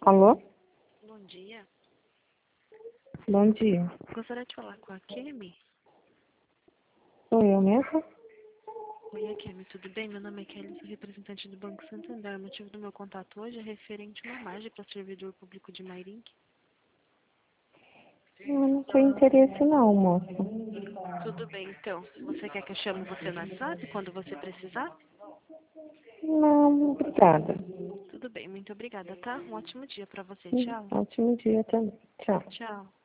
Alô? Bom dia. Bom dia. Gostaria de falar com a Kemi. Sou eu mesma? Oi, Kemi, tudo bem? Meu nome é Kelly, sou representante do Banco Santander. O motivo do meu contato hoje é referente a uma margem para servidor público de Mairink. Eu não tenho interesse não, moça. Tudo bem, então. Você quer que eu chame você no WhatsApp quando você precisar? Não, obrigada. Tudo bem, muito obrigada, tá? Um ótimo dia para você. Tchau. Ótimo dia também. Tchau. Tchau.